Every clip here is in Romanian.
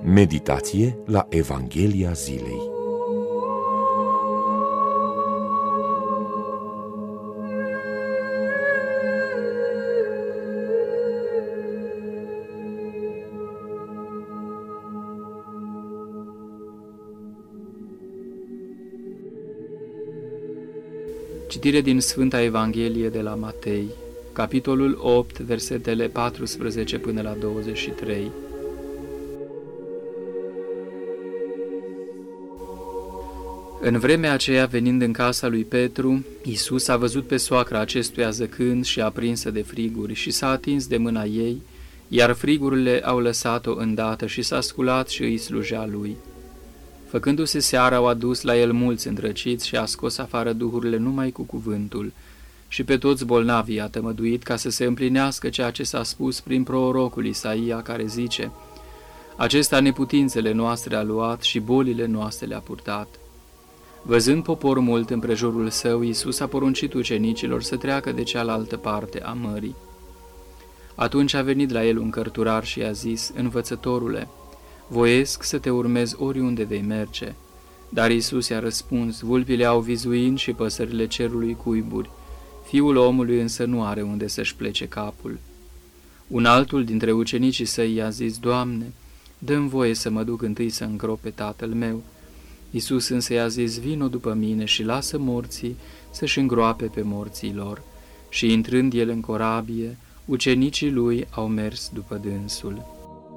Meditație la Evanghelia zilei. Citire din Sfânta Evanghelie de la Matei, capitolul 8, versetele 14 până la 23. În vremea aceea, venind în casa lui Petru, Iisus a văzut pe soacra acestuia zăcând și aprinsă de friguri și s-a atins de mâna ei, iar frigurile au lăsat-o îndată și s-a sculat și îi slujea lui. Făcându-se seara, au adus la el mulți îndrăciți și a scos afară duhurile numai cu cuvântul și pe toți bolnavii a tămăduit ca să se împlinească ceea ce s-a spus prin prorocul Isaia, care zice: Acesta neputințele noastre a luat și bolile noastre le-a purtat. Văzând popor mult împrejurul său, Iisus a poruncit ucenicilor să treacă de cealaltă parte a mării. Atunci a venit la el un cărturar și i-a zis: Învățătorule, voiesc să te urmez oriunde vei merge. Dar Iisus i-a răspuns: Vulpile au vizuin și păsările cerului cuiburi, Fiul omului însă nu are unde să-și plece capul. Un altul dintre ucenicii săi i-a zis: Doamne, dă-mi voie să mă duc întâi să îngrop pe tatăl meu. Iisus însă i-a zis: Vino după mine și lasă morții să-și îngroape pe morții lor. Și intrând el în corabie, ucenicii lui au mers după dânsul.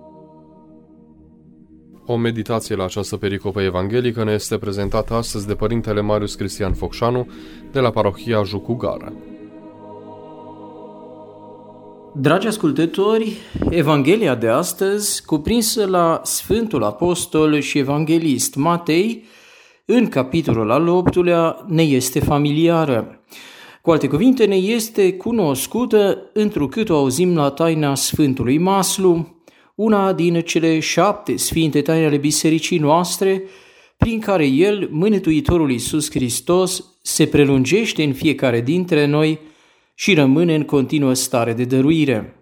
O meditație la această pericopă evanghelică ne este prezentată astăzi de Părintele Marius Cristian Focșanu de la parohia Jucu Gara. Dragi ascultători, Evanghelia de astăzi, cuprinsă la Sfântul Apostol și Evanghelist Matei, în capitolul al 8-lea, ne este familiară. Cu alte cuvinte, ne este cunoscută întrucât o auzim la taina Sfântului Maslu, una din cele 7 sfinte taine ale bisericii noastre, prin care El, Mântuitorul Iisus Hristos, se prelungește în fiecare dintre noi și rămâne în continuă stare de dăruire.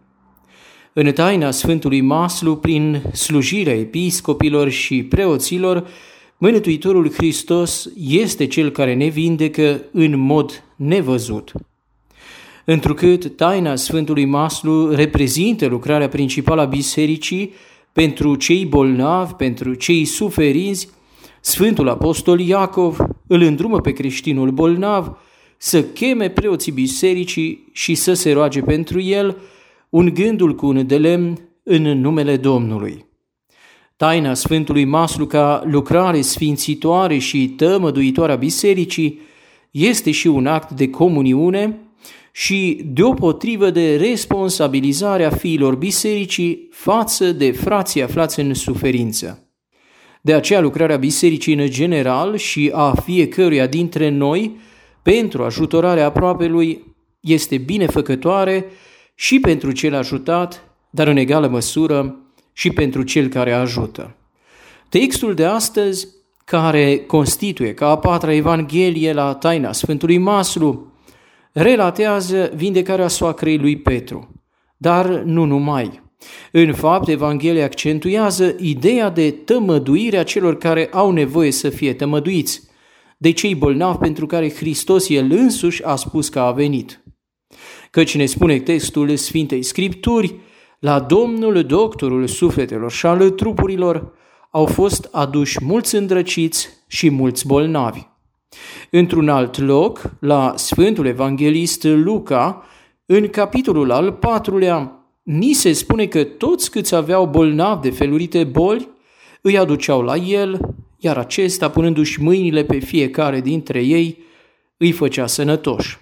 În taina Sfântului Maslu, prin slujirea episcopilor și preoților, Mântuitorul Hristos este Cel care ne vindecă în mod nevăzut. Întrucât taina Sfântului Maslu reprezintă lucrarea principală a bisericii pentru cei bolnavi, pentru cei suferinți, Sfântul Apostol Iacov îl îndrumă pe creștinul bolnav să cheme preoții bisericii și să se roage pentru el, ungându-l cu un de lemn în numele Domnului. Taina Sfântului Maslu ca lucrare sfințitoare și tămăduitoare a bisericii este și un act de comuniune și deopotrivă de responsabilizare a fiilor bisericii față de frații aflați în suferință. De aceea lucrarea bisericii în general și a fiecăruia dintre noi pentru ajutorarea aproapelui este binefăcătoare și pentru cel ajutat, dar în egală măsură și pentru cel care ajută. Textul de astăzi, care constituie ca a 4-a Evanghelie la taina Sfântului Maslu, relatează vindecarea soacrei lui Petru, dar nu numai. În fapt, Evanghelia accentuează ideea de tămăduire a celor care au nevoie să fie tămăduiți, de cei bolnavi pentru care Hristos El însuși a spus că a venit. Căci ne spune textul Sfintei Scripturi: la Domnul, doctorul sufletelor și al trupurilor, au fost aduși mulți îndrăciți și mulți bolnavi. Într-un alt loc, la Sfântul Evanghelist Luca, în capitolul al 4-lea, ni se spune că toți câți aveau bolnavi de felurite boli, îi aduceau la el, iar acesta, punându-și mâinile pe fiecare dintre ei, îi făcea sănătoși.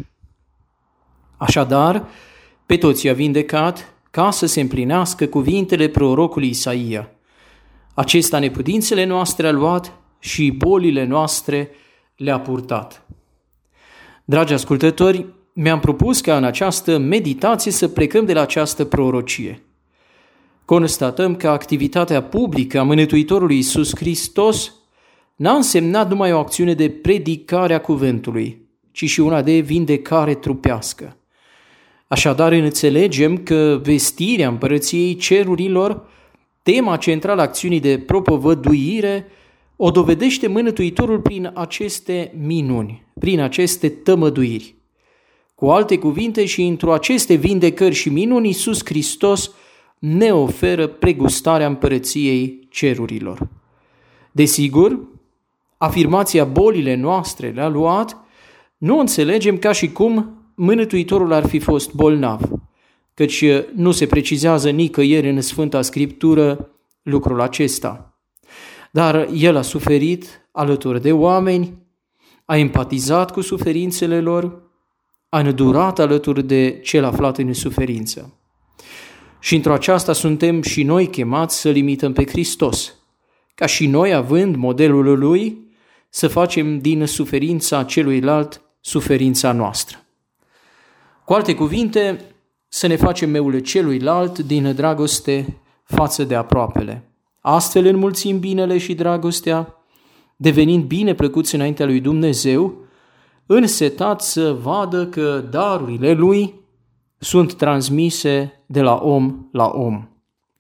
Așadar, pe toți i-a vindecat ca să se împlinească cuvintele prorocului Isaia: Acesta neputințele noastre a luat și bolile noastre le-a purtat. Dragi ascultători, mi-am propus ca în această meditație să plecăm de la această prorocie. Constatăm că activitatea publică a Mântuitorului Iisus Hristos n-a însemnat numai o acțiune de predicare a cuvântului, ci și una de vindecare trupească. Așadar, înțelegem că vestirea împărăției cerurilor tema centrală a acțiunii de propovăduire o dovedește Mântuitorul prin aceste minuni, prin aceste tămăduiri. Cu alte cuvinte, și într-o aceste vindecări și minuni, Iisus Hristos ne oferă pregustarea împărăției cerurilor. Desigur, afirmația bolile noastre le-a luat, nu o înțelegem ca și cum Mântuitorul ar fi fost bolnav, căci nu se precizează nicăieri în Sfânta Scriptură lucrul acesta. Dar El a suferit alături de oameni, a empatizat cu suferințele lor, a îndurat alături de cel aflat în suferință. Și într-o aceasta suntem și noi chemați să-L imităm pe Hristos, ca și noi, având modelul Lui, să facem din suferința celuilalt suferința noastră. Cu alte cuvinte, să ne facem meul celuilalt din dragoste față de aproapele. Astfel înmulțim binele și dragostea, devenind bine plăcuți înaintea lui Dumnezeu, însetați să vadă că darurile Lui sunt transmise de la om la om.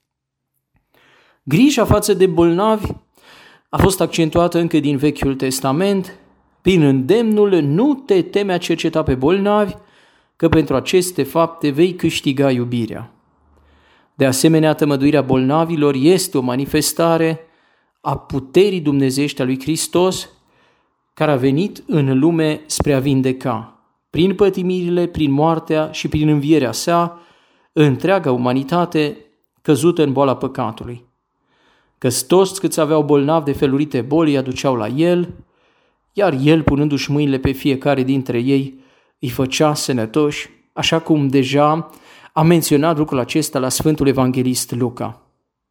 Grija față de bolnavi a fost accentuată încă din Vechiul Testament prin îndemnul: nu te teme a cerceta pe bolnavi, că pentru aceste fapte vei câștiga iubirea. De asemenea, tămăduirea bolnavilor este o manifestare a puterii dumnezeiești a lui Hristos, care a venit în lume spre a vindeca, prin pătimirile, prin moartea și prin învierea sa, întreaga umanitate căzută în boala păcatului. Că toți câți aveau bolnavi de felurite boli îi aduceau la El, iar El, punându-și mâinile pe fiecare dintre ei, îi făcea sănătoși, așa cum deja a menționat lucrul acesta la Sfântul Evanghelist Luca.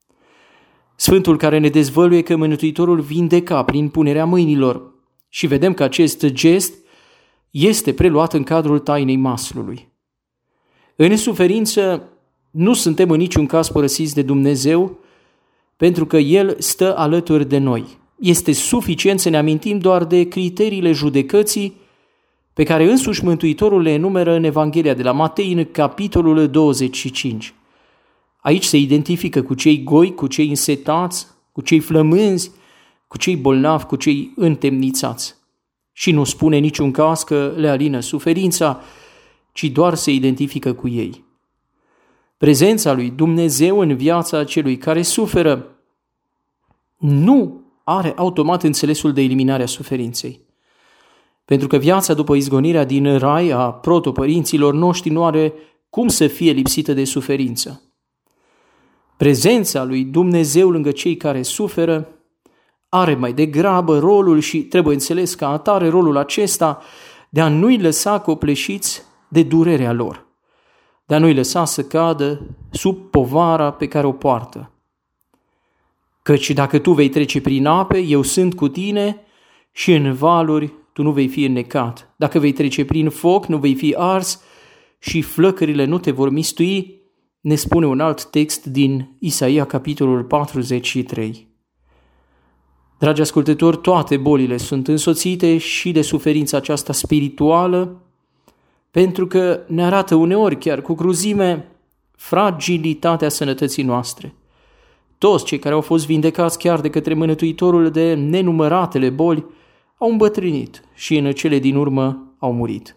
Sfântul care ne dezvăluie că Mântuitorul vindeca prin punerea mâinilor și vedem că acest gest este preluat în cadrul tainei maslului. În suferință nu suntem în niciun caz părăsiți de Dumnezeu, pentru că El stă alături de noi. Este suficient să ne amintim doar de criteriile judecății pe care însuși Mântuitorul le enumeră în Evanghelia de la Matei, în capitolul 25. Aici se identifică cu cei goi, cu cei însetați, cu cei flămânzi, cu cei bolnavi, cu cei întemnițați. Și nu spune niciun caz că le alină suferința, ci doar se identifică cu ei. Prezența lui Dumnezeu în viața celui care suferă nu are automat înțelesul de eliminarea suferinței. Pentru că viața după izgonirea din rai a protopărinților noștri nu are cum să fie lipsită de suferință. Prezența lui Dumnezeu lângă cei care suferă are mai degrabă rolul, și trebuie înțeles ca atare rolul acesta, de a nu-i lăsa copleșiți de durerea lor, de a nu-i lăsa să cadă sub povara pe care o poartă. Căci dacă tu vei trece prin ape, eu sunt cu tine, și în valuri tu nu vei fi înnecat. Dacă vei trece prin foc, nu vei fi ars și flăcările nu te vor mistui, ne spune un alt text din Isaia, capitolul 43. Dragi ascultători, toate bolile sunt însoțite și de suferința aceasta spirituală, pentru că ne arată uneori chiar cu cruzime fragilitatea sănătății noastre. Toți cei care au fost vindecați chiar de către Mântuitorul de nenumăratele boli au îmbătrânit și în cele din urmă au murit.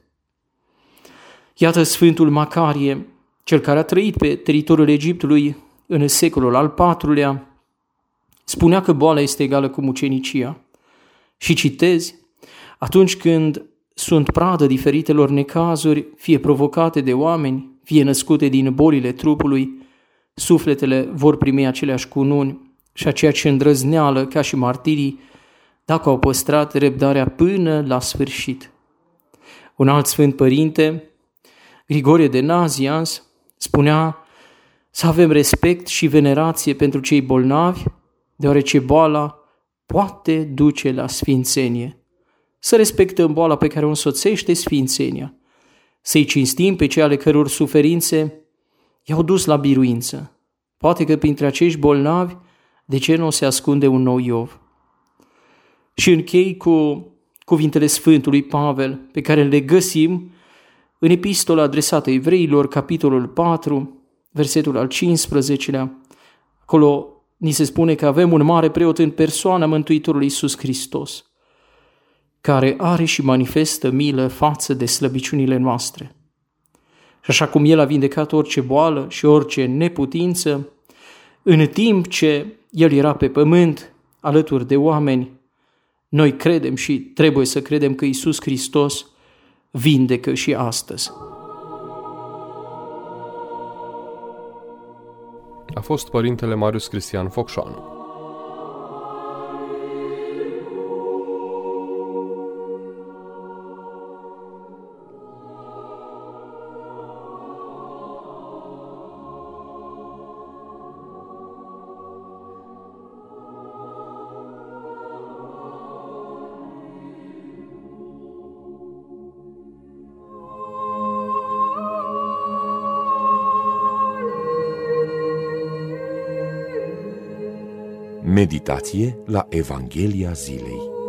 Iată Sfântul Macarie, cel care a trăit pe teritoriul Egiptului în secolul al IV-lea, spunea că boala este egală cu mucenicia. Și citez: atunci când sunt pradă diferitelor necazuri, fie provocate de oameni, fie născute din bolile trupului, sufletele vor primi aceleași cununi și aceeași îndrăzneală ca și martirii, dacă au păstrat răbdarea până la sfârșit. Un alt sfânt părinte, Grigorie de Nazianz, spunea să avem respect și venerație pentru cei bolnavi, deoarece boala poate duce la sfințenie. Să respectăm boala pe care o însoțește sfințenia, să-i cinstim pe cei ale căror suferințe i-au dus la biruință. Poate că printre acești bolnavi, de ce nu se ascunde un nou Iov? Și închei cu cuvintele Sfântului Pavel, pe care le găsim în epistola adresată evreilor, capitolul 4, versetul al 15-lea. Acolo ni se spune că avem un mare preot în persoana Mântuitorului Iisus Hristos, care are și manifestă milă față de slăbiciunile noastre. Și așa cum El a vindecat orice boală și orice neputință, în timp ce El era pe pământ, alături de oameni, noi credem și trebuie să credem că Iisus Hristos vindecă și astăzi. A fost părintele Marius Cristian Focșanu. Meditație la Evanghelia zilei.